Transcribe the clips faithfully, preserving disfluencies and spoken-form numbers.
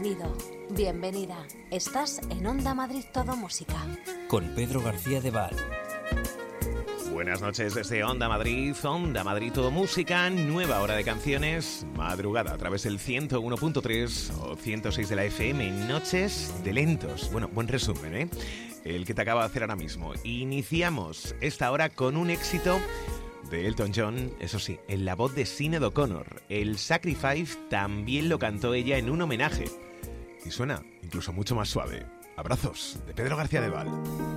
Bienvenido, bienvenida. Estás en Onda Madrid Todo Música. Con Pedro García de Val. Buenas noches desde Onda Madrid, Onda Madrid Todo Música, nueva hora de canciones, madrugada a través del ciento uno punto tres o ciento seis de la F M, noches de lentos. Bueno, buen resumen, ¿eh? El que te acaba de hacer ahora mismo. Iniciamos esta hora con un éxito de Elton John, eso sí, en la voz de Sinéad O'Connor. El Sacrifice también lo cantó ella en un homenaje. Y suena incluso mucho más suave. Abrazos de Pedro García de Val.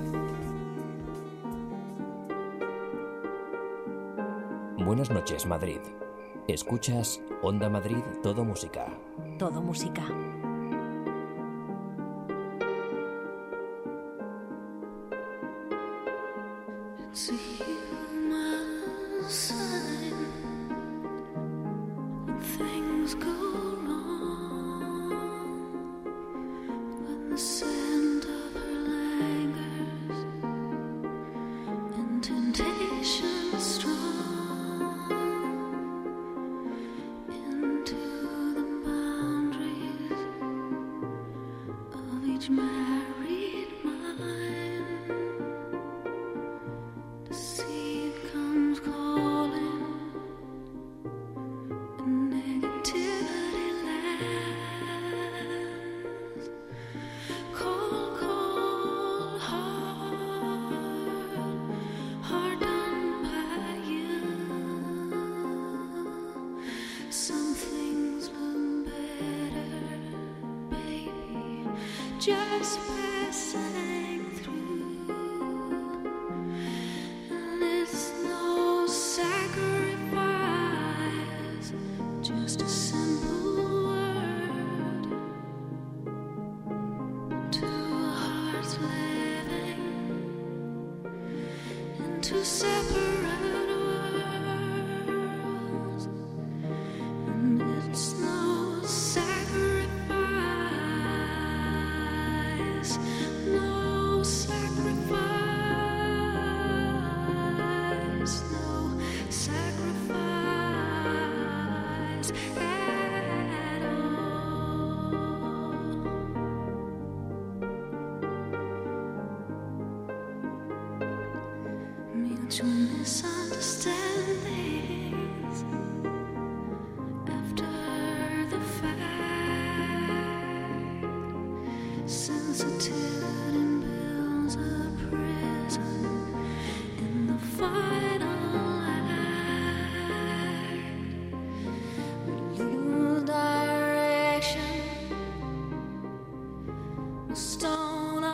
Buenas noches, Madrid. Escuchas Onda Madrid Todo Música. Todo Música. Just passing through, and it's no sacrifice, just a simple word, two hearts living in two separate worlds, and it's no sacrifice. No sacrifice, no sacrifice at all. Mutual misunderstandings after the fact, sensitive builds a prison in the final act. We lose direction, no stone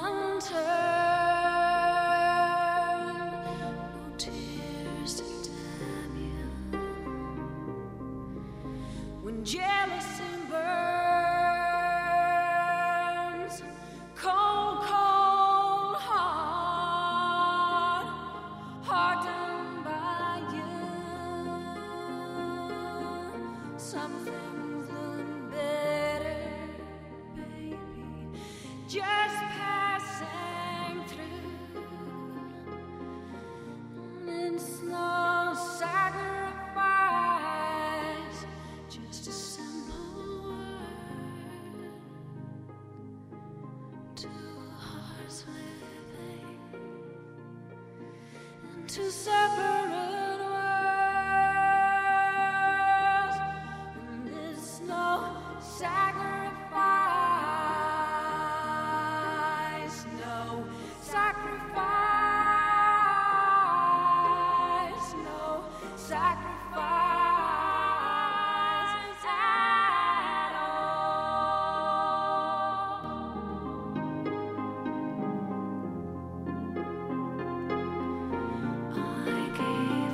unturned, no tears to damn you. When jealousy burns, cold, cold heart, hardened by you. Some things look better, baby, just passing through. And it's no sacrifice, just a simple word. Two hearts living in two separate worlds, and it's no sacrifice, no sacrifice, no sacrifice at all. I gave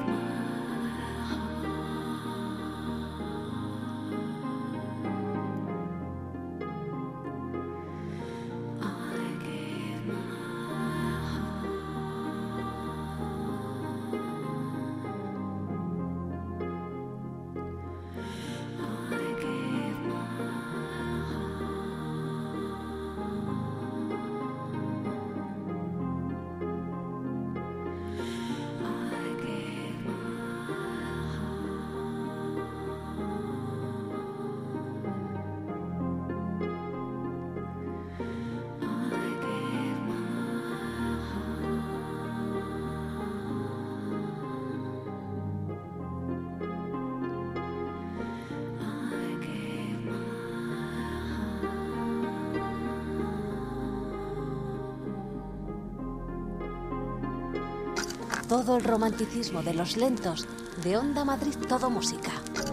todo el romanticismo de los lentos de Onda Madrid Todo Música.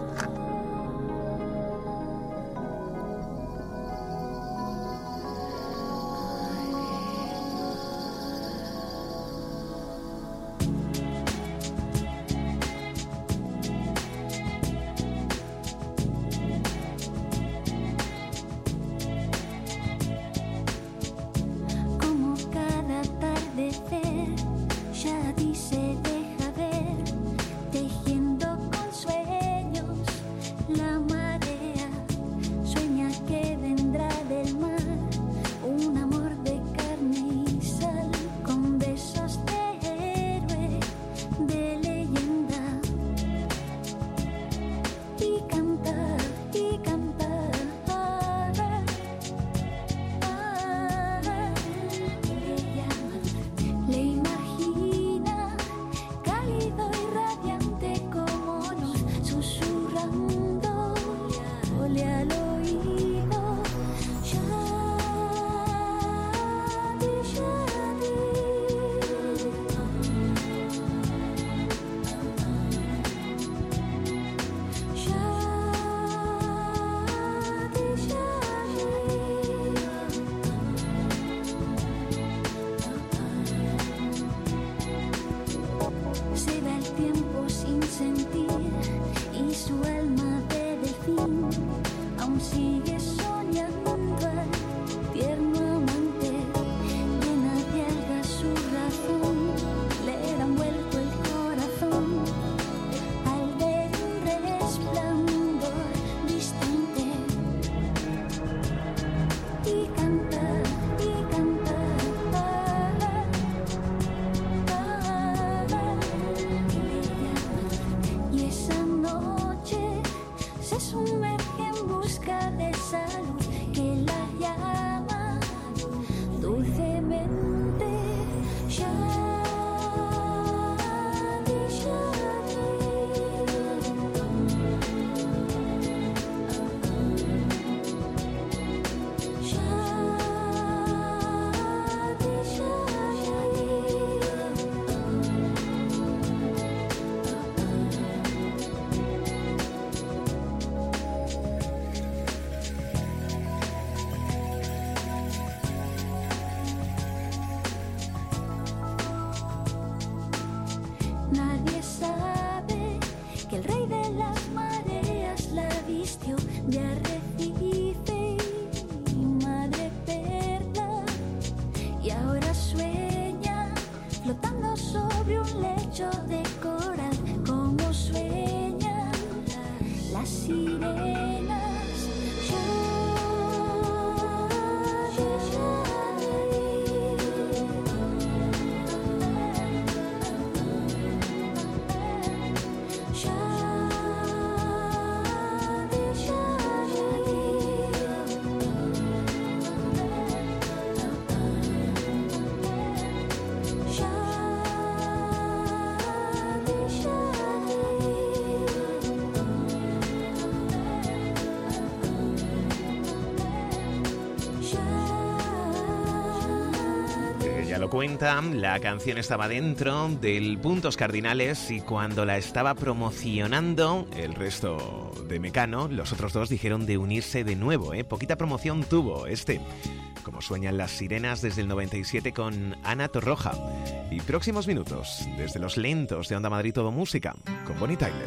Cuentan, la canción estaba dentro del Puntos Cardinales y cuando la estaba promocionando el resto de Mecano, los otros dos dijeron de unirse de nuevo, ¿eh? Poquita promoción tuvo este, como sueñan las sirenas desde el noventa y siete con Ana Torroja. Y próximos minutos, desde los lentos de Onda Madrid Todo Música, con Bonnie Tyler.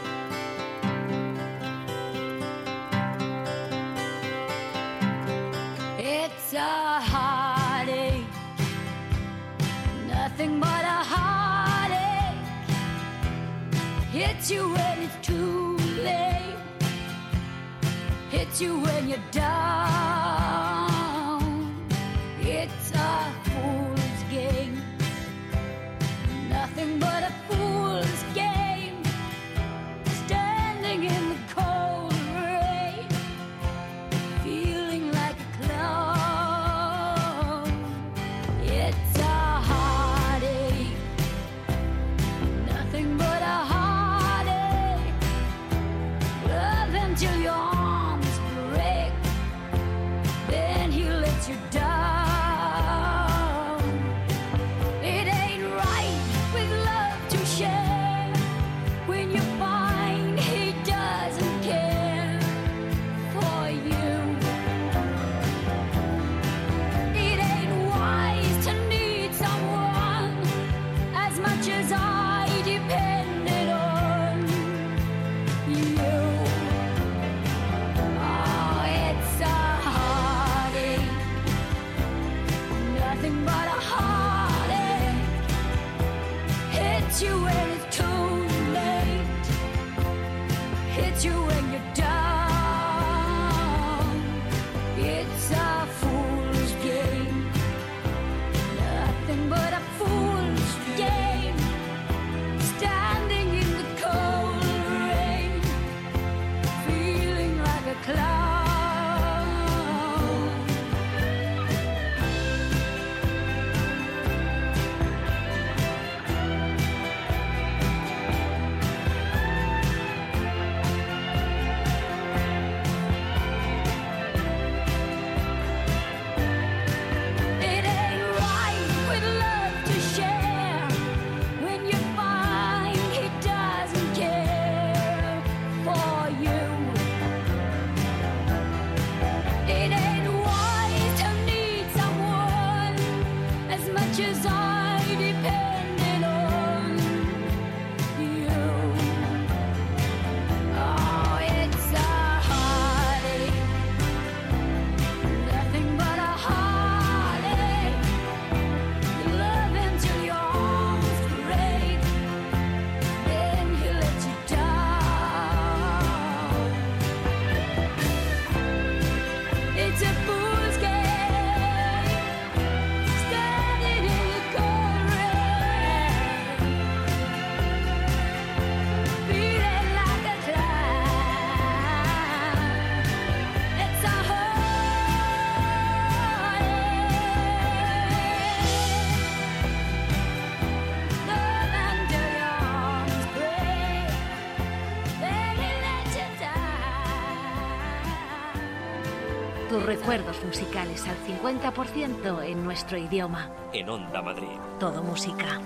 It's a heartache, nothing but a heartache. Hits you when it's too late, hits you when you're down. It's a fool's game, nothing but a fool's game. Standing in the cold rain, feeling like a clown. It's a heartache, nothing but a heartache. Love until your arms break. hits you when it's too late, hits you when you're down. It's a fool's game, nothing but a fool's game. Standing in the cold rain, feeling like a clown. Tus recuerdos musicales al cincuenta por ciento en nuestro idioma. En Onda Madrid. Todo música.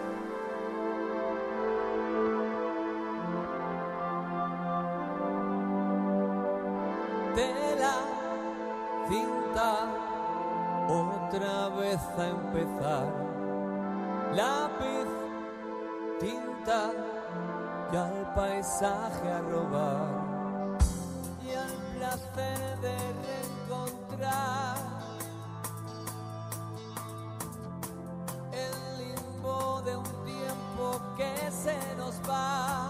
Tela, cinta, otra vez a empezar. Lápiz, tinta, y al paisaje a robar. Y al placer de reencontrar el limbo de un tiempo que se nos va.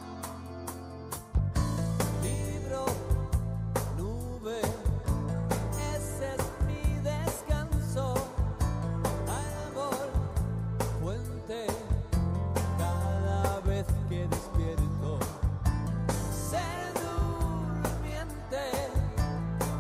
Libro, nube, ese es mi descanso. Árbol, fuente, cada vez que despierto. Ser durmiente,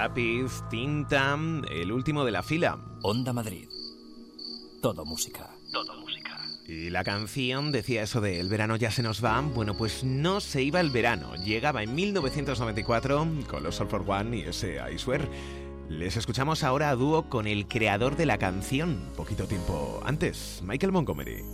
lápiz, tinta, el último de la fila. Onda Madrid. Todo música. Todo música. Y la canción decía eso de el verano ya se nos va. Bueno, pues no se iba el verano. Llegaba en mil novecientos noventa y cuatro con los All for One y ese I Swear. Les escuchamos ahora a dúo con el creador de la canción, poquito tiempo antes, Michael Montgomery.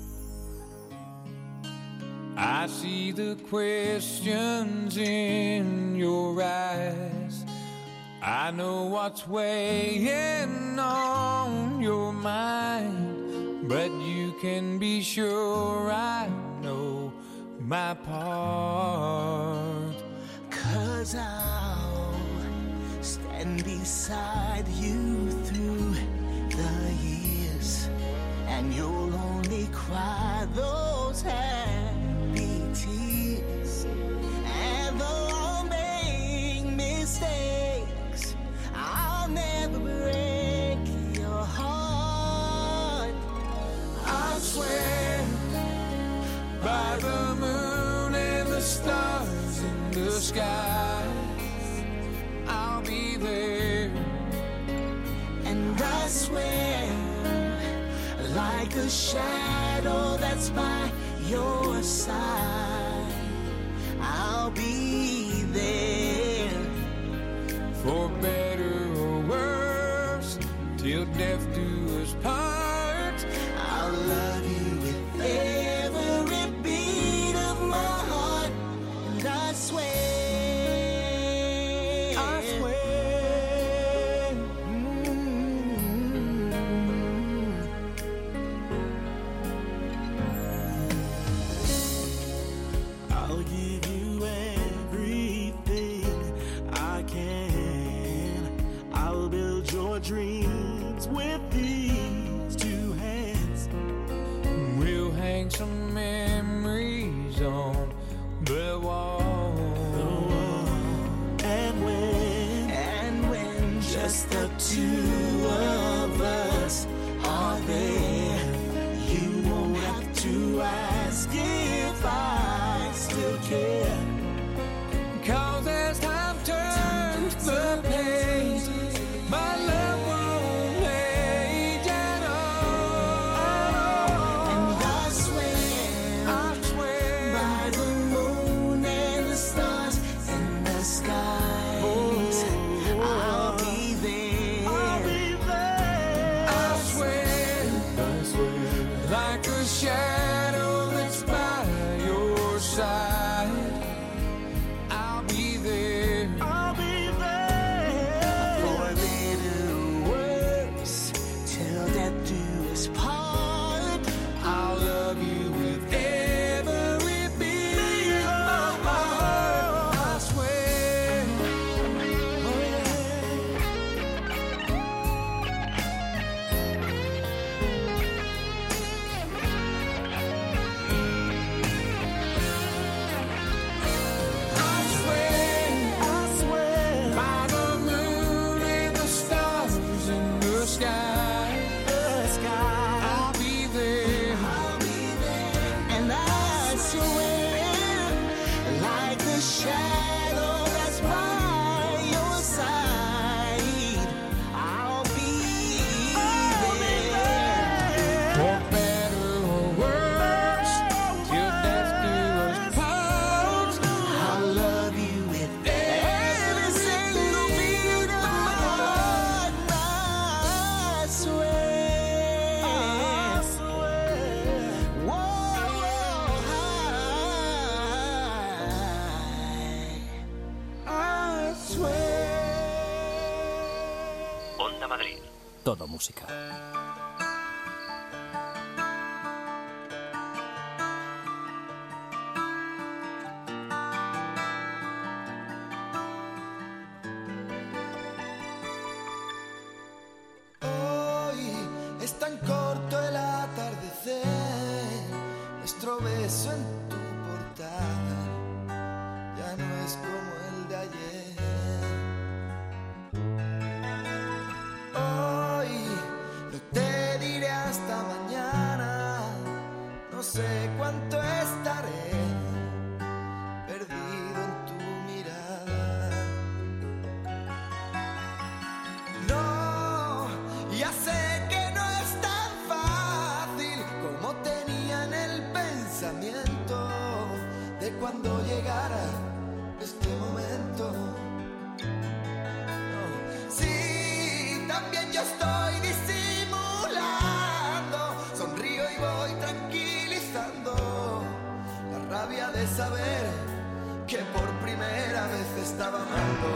I see the questions in your eyes. I know what's weighing on your mind, but you can be sure I know my part. 'Cause I'll stand beside you through the years, and you'll only cry those happy tears. And though I'll make mistakes, I'll never break your heart. I swear by the moon and the stars in the sky, I'll be there. And I swear, like a shadow that's by your side, I'll be there. For better or worse, till death do us part. I'll love you with every beat of my heart. And I swear, I swear. I'll give you everything I can. I'll build your dreams with these two hands. We'll hang some memories on the wall. And when, and when just the two of us are there, you won't have to ask if I still care. 'Cause as time turns the page, my love won't age at all. And I swear, I swear by the moon and the stars in the skies, I'll be there. I'll be there. I swear, I swear, like a shadow that's by your side, I'll be there. I'll be there. For better or worse, till death do us part. I'll love you with every beat of my heart. I swear. I swear, I swear, by the moon and the stars in the sky, the sky, I'll be there. I'll be there. And I swear, like the shadow that's by your side, I'll be there. For better or worse, till death do us part. I'll love you with every single beat of my heart. I swear, I swear, whoa, I, I swear. Onda Madrid. Todo música. Hoy es tan corto el atardecer, nuestro beso en tu portada ya no es como el de ayer. Hoy no te diré hasta mañana, no sé cuánto estaré perdido en tu mirada. cuando llegara este momento. No. Sí, también yo estoy disimulando, sonrío y voy tranquilizando la rabia de saber que por primera vez estaba amando.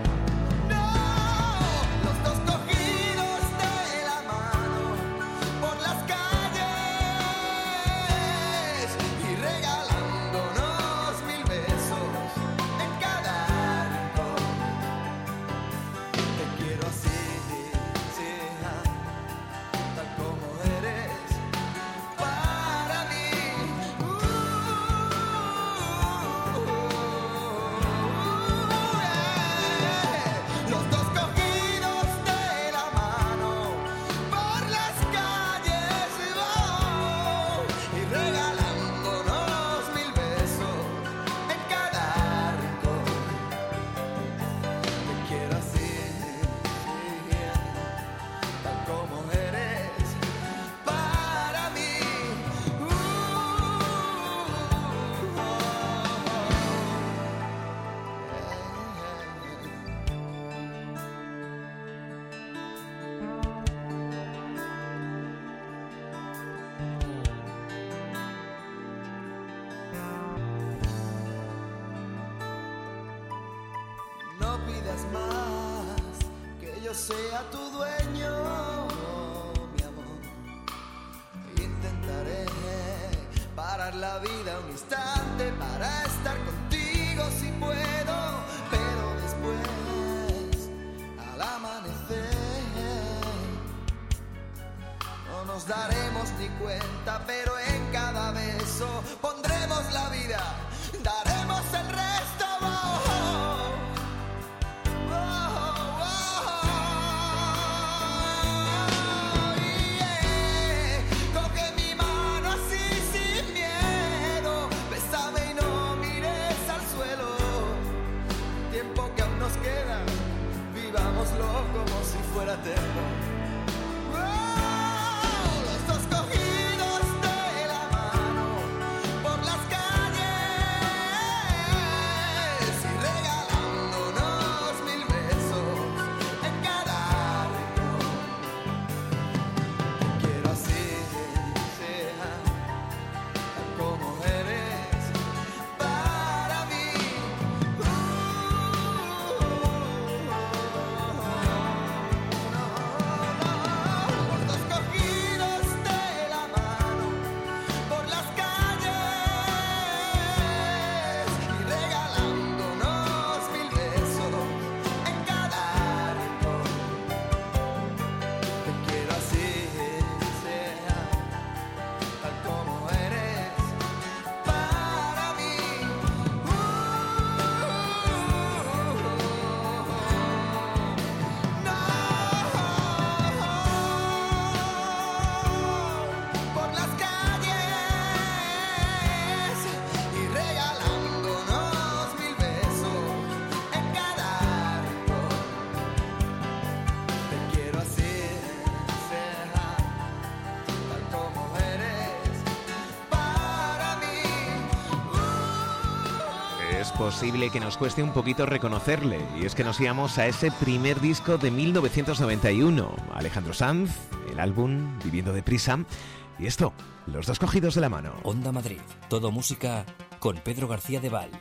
Más que yo sea tu dueño, mi amor. Intentaré parar la vida un instante para estar contigo si puedo, pero después al amanecer no nos daremos ni cuenta, pero en cada beso pondremos la vida, daremos el resto. Oh, como si fuera eterno. Oh, los dos cogidos de la mano por las calles y regalándonos mil besos en cada rincón. Te quiero así, sea tal como eres para mí. Es posible que nos cueste un poquito reconocerle, y es que nos íbamos a ese primer disco de mil novecientos noventa y uno, Alejandro Sanz, el álbum Viviendo deprisa, y esto, los dos cogidos de la mano. Onda Madrid, todo música con Pedro García de Val.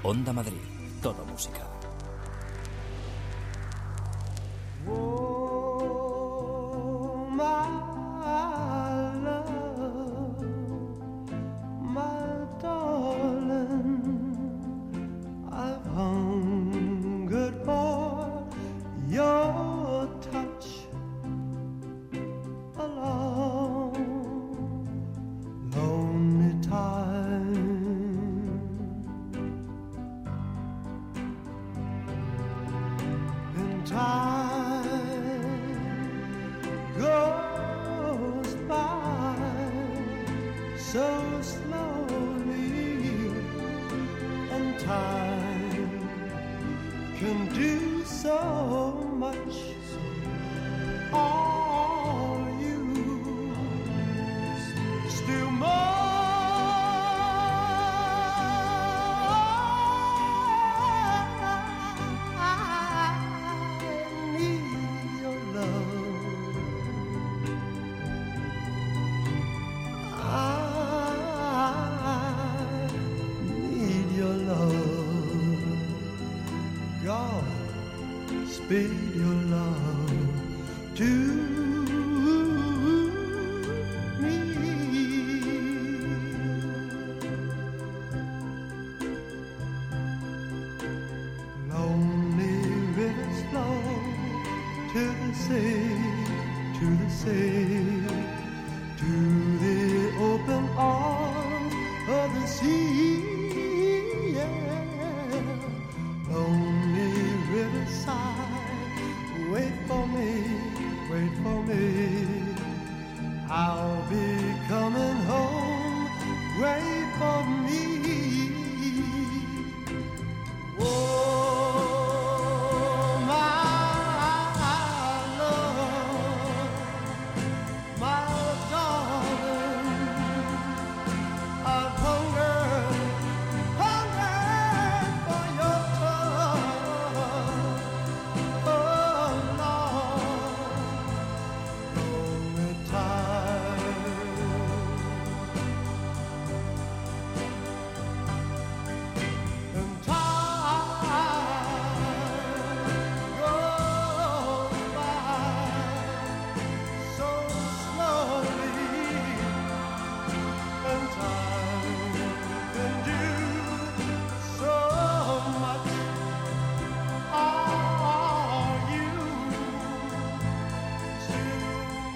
Onda Madrid, todo música. Oh, my love, my darling, I've hungered for your touch a long, lonely time. And time goes by so slowly, and time can do so much. All you still more. Speed your love to me. Lonely rivers flow to the sea, to the sea, to the open arms of the sea. Yeah. Lonely riverside, wait for me, wait for me. I'll be coming home, wait for me. Oh, my love, my darling, I've hungered, hungered for your touch. Oh, Lord, lonely time. And time goes by so slowly, and time can do so much. Are you still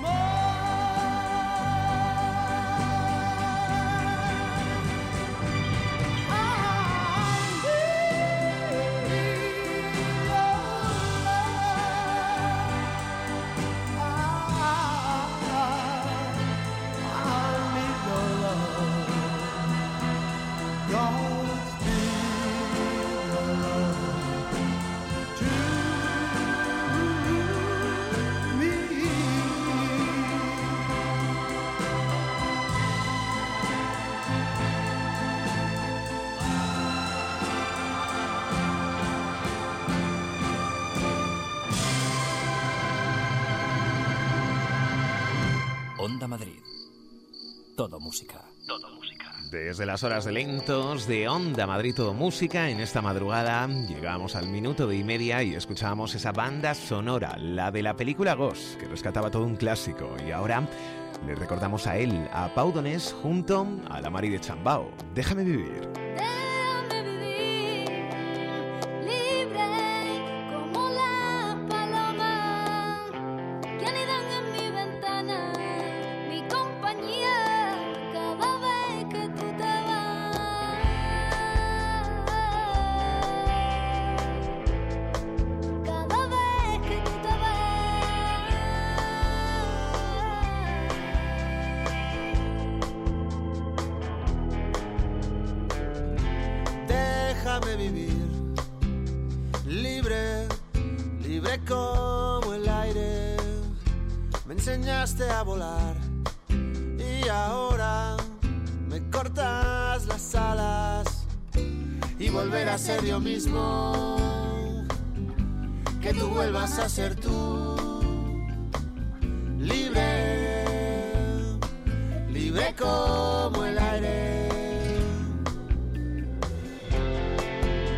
Onda Madrid, todo música. Todo música. Desde las horas de lentos de Onda Madrid Todo Música, en esta madrugada llegamos al minuto de y media y escuchábamos esa banda sonora, la de la película Ghost, que rescataba todo un clásico. Y ahora le recordamos a él, a Pau Donés, junto a la Mari de Chambao. Déjame vivir. Déjame vivir libre como las palomas que anidan en mi ventana, mi compañía cada vez que tú te vas, cada vez que tú te vas. Déjame vivir libre, libre como el aire. Me enseñaste a volar y ahora me cortas las alas y volver a ser yo mismo, que tú vuelvas a ser tú. Libre, libre como el aire.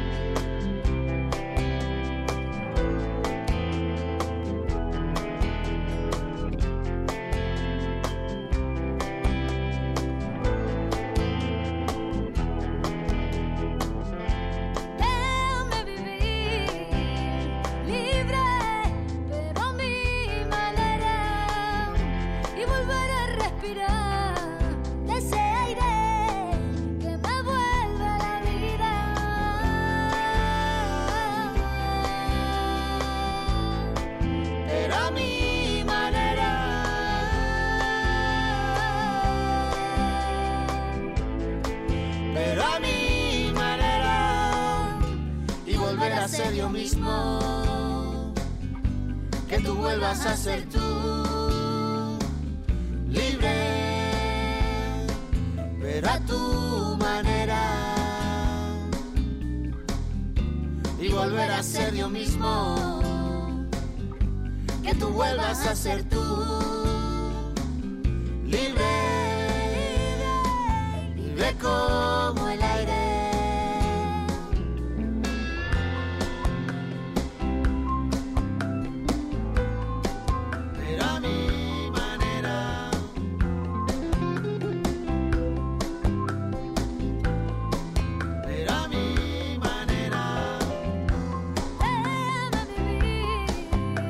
volver a ser yo mismo, que tú vuelvas a ser tú, libre, pero a tu manera, y volver a ser yo mismo, que tú vuelvas a ser tú, libre, libre como el aire. Pero a mi manera, pero a mi manera, déjame vivir,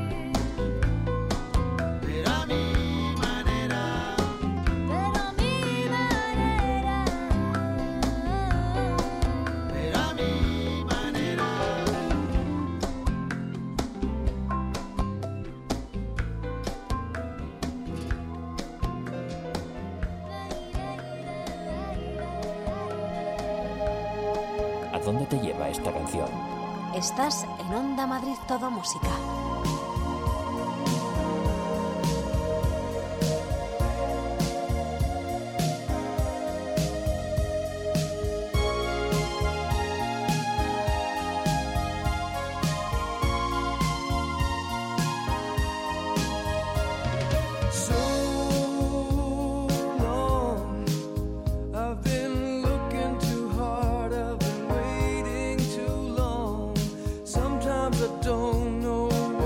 pero a mi manera, pero a mi manera, pero a mi manera. ¿A dónde te lleva esta canción? Estás en Onda Madrid Todo Música. So long, I've been looking too hard, I've been waiting too long. Sometimes I don't know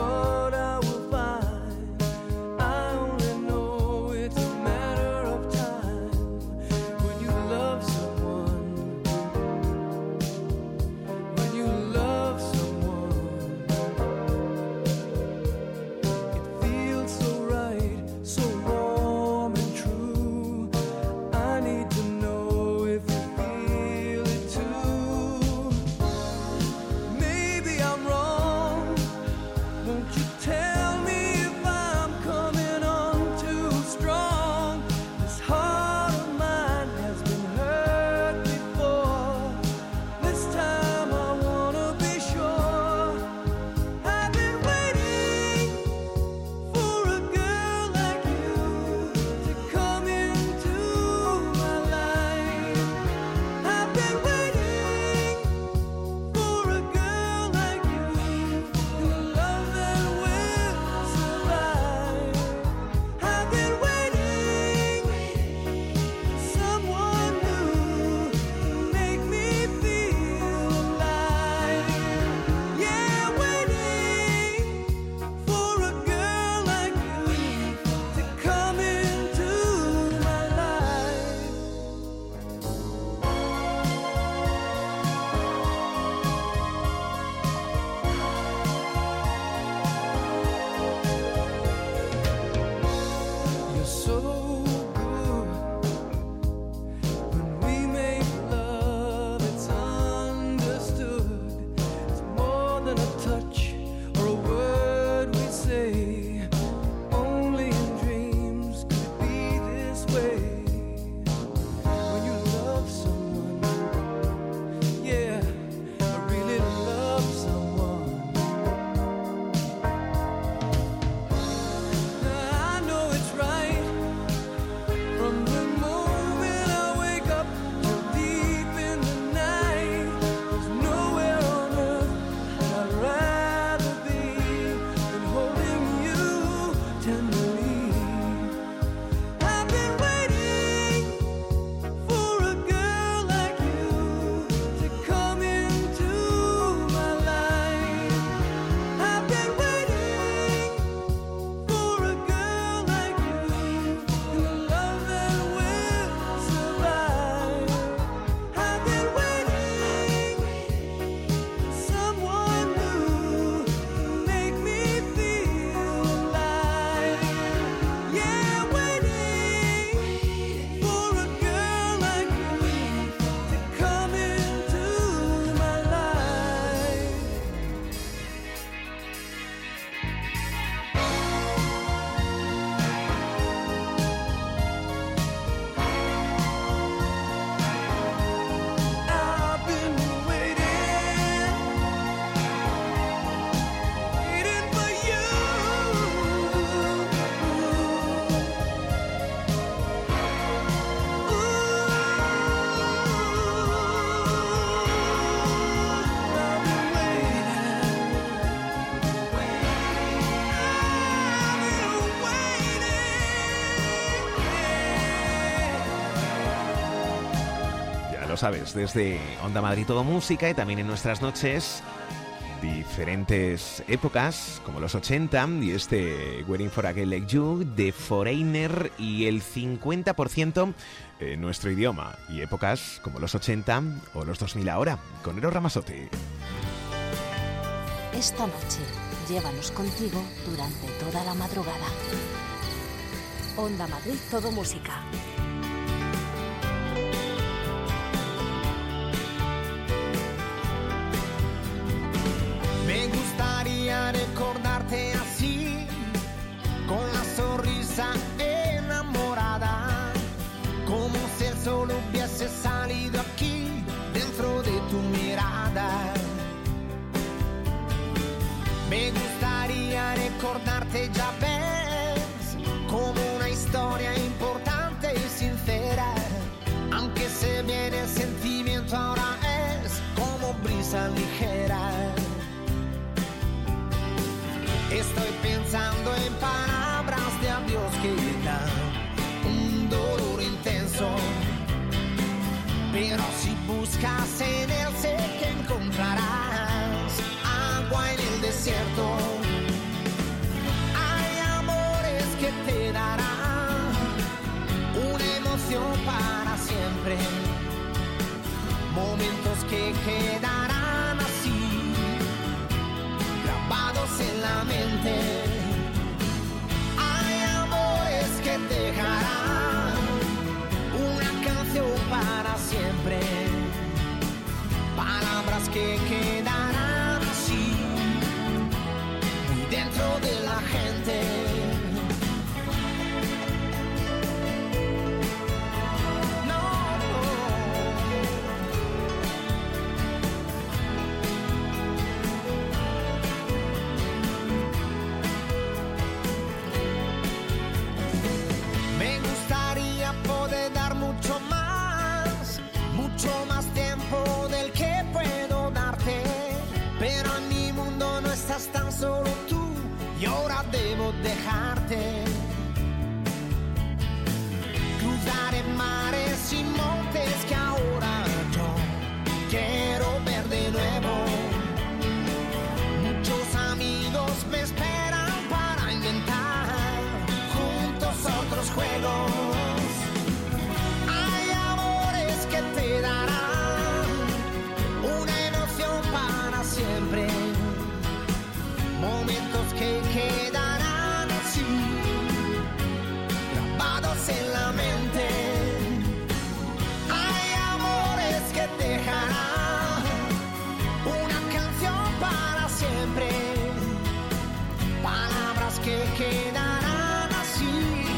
lo sabes, desde Onda Madrid Todo Música y también en nuestras noches diferentes épocas, como los ochenta y este Waiting for a Girl Like You de Foreigner, y el cincuenta por ciento en nuestro idioma, y épocas como los ochenta o los dos mil ahora, con Eros Ramazzotti. Esta noche, llévanos contigo durante toda la madrugada. Onda Madrid Todo Música. Me gustaría recordarte así, con la sonrisa enamorada, como si el sol hubiese salido aquí, dentro de tu mirada. Me gustaría recordarte, ya ves, como una historia importante y sincera, aunque se viene el sentimiento ahora es como brisa ligera. Estoy pensando en palabras de adiós que dan un dolor intenso, pero si buscas en él sé que encontrarás agua en el desierto. Hay amores que te darán una emoción para siempre, momentos que quedarán así, grabados en la mente. Hay amores que dejarán una canción para siempre, palabras que quedarán así, muy dentro de la gente. Tan solo tú y ahora debo dejarte. Cruzaré mares y montes que ahora yo quiero ver de nuevo. Muchos amigos me esperan para inventar juntos otros juegos. Hay amores que te darán una emoción para siempre, momentos que quedarán así, grabados en la mente. Hay amores que dejarán una canción para siempre, palabras que quedarán así,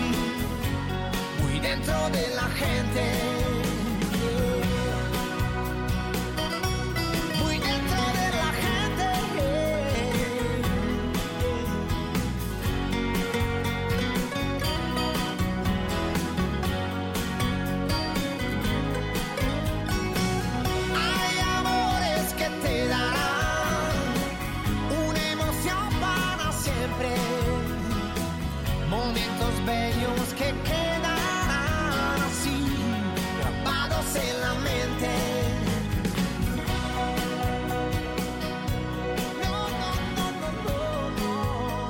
muy dentro de la gente. Momentos bellos que quedarán así, grabados en la mente. No, no, no, no, no, no.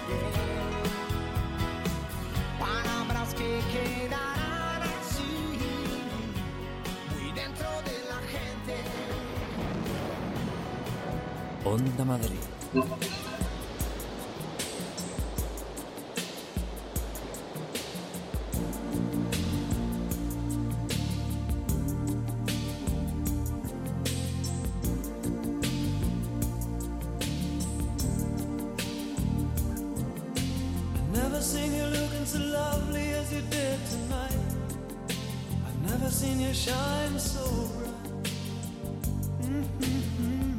Palabras que quedarán así, muy dentro de la gente. Onda Madrid. Shine so bright. Mm-hmm.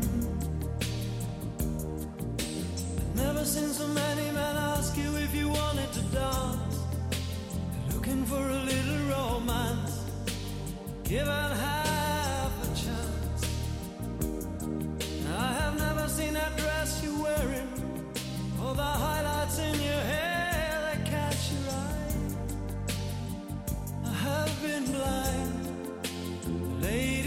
I've never seen so many men ask you if you wanted to dance. They're looking for a little romance, given half a chance. I have never seen that dress you're wearing, or the highlights in your hair that catch your eye. I have been blind, lady.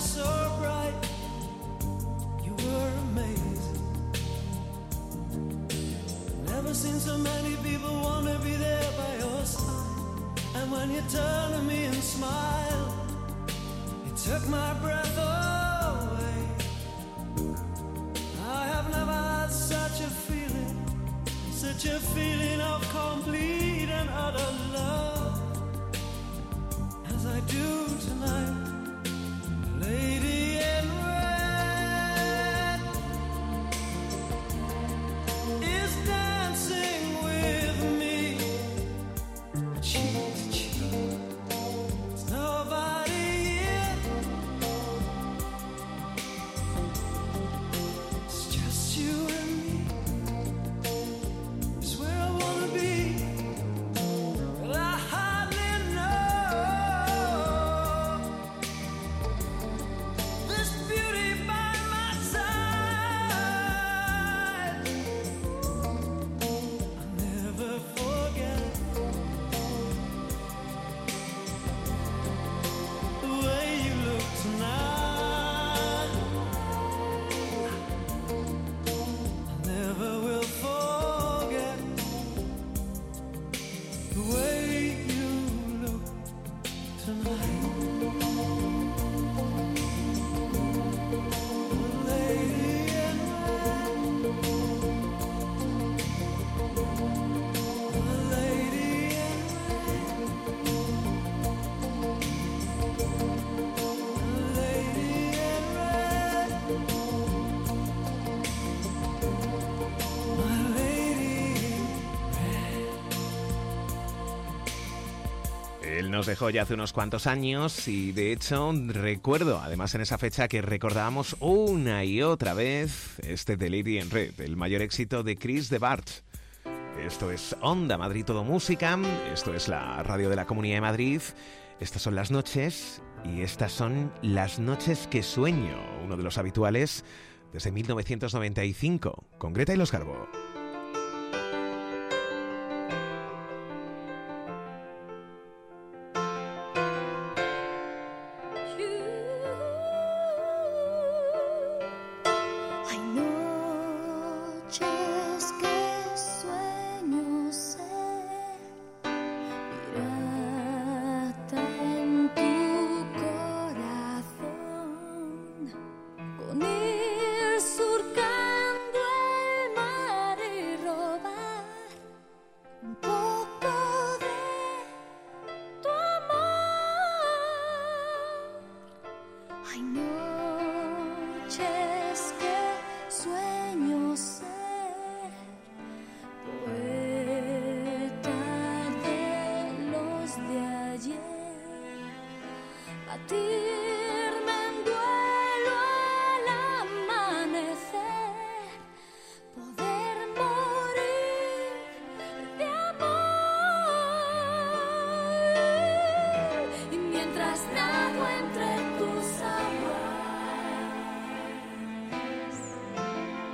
so bright. You were amazing. Never seen so many people want to be there by your side. And when you turn to me and smile, it took my breath away. I have never had such a feeling, such a feeling of complete and utter love as I do tonight. Lady in red is dancing with me, cheek to cheek. There's nobody here, it's just you and me. It's where I wanna be, but I hardly know this beauty by my side. I'll never forget the way you look tonight. I never will forget the way you look tonight. Lady in red, lady in red, lady in red, my lady in Él nos dejó ya hace unos cuantos años y de hecho recuerdo, además en esa fecha, que recordábamos una y otra vez este The Lady in Red, el mayor éxito de Chris de Bart. Esto es Onda Madrid Todo Música, esto es la radio de la Comunidad de Madrid, estas son las noches y estas son las noches que sueño, uno de los habituales desde mil novecientos noventa y cinco, con Greta y los Garbo. Hay noches que sueño ser pirata en tu corazón, con ir surcando el mar y robar un poco de tu amor. Hay noches que sueño ser poeta de los de ayer, batirme en duelo al amanecer, poder morir de amor. Y mientras nado entre tus aguas,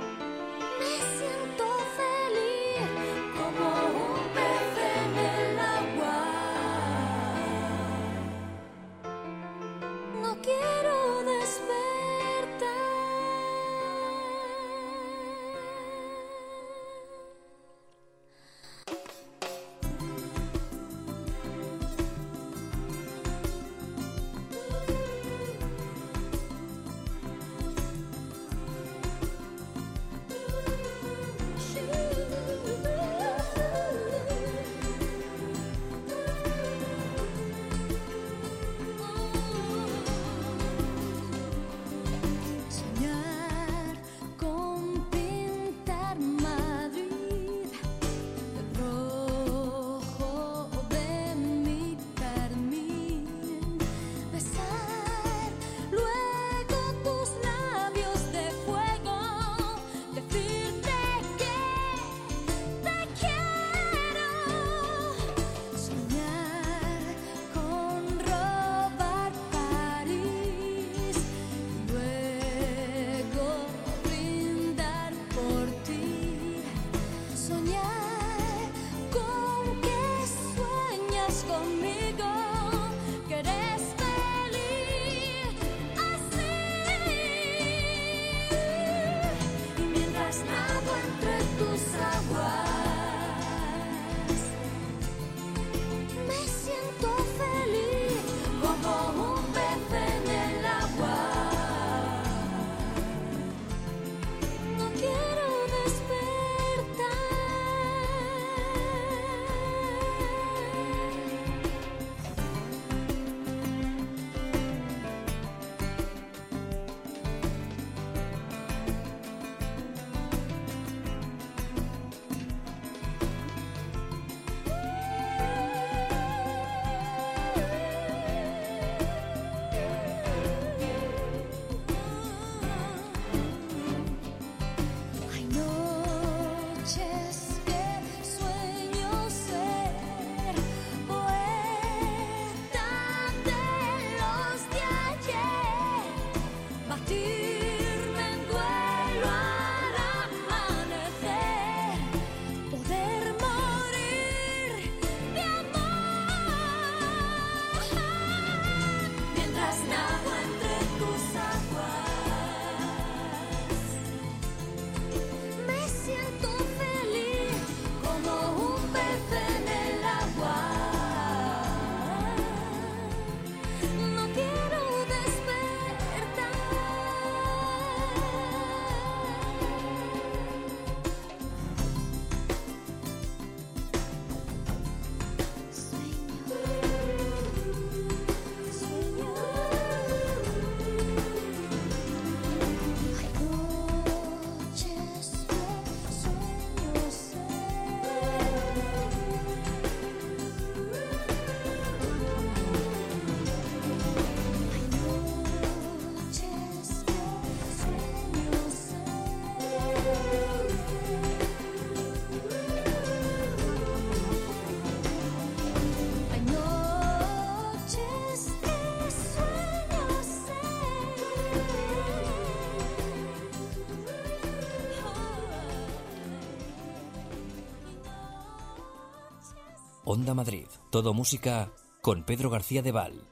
Onda Madrid, todo música con Pedro García de Val.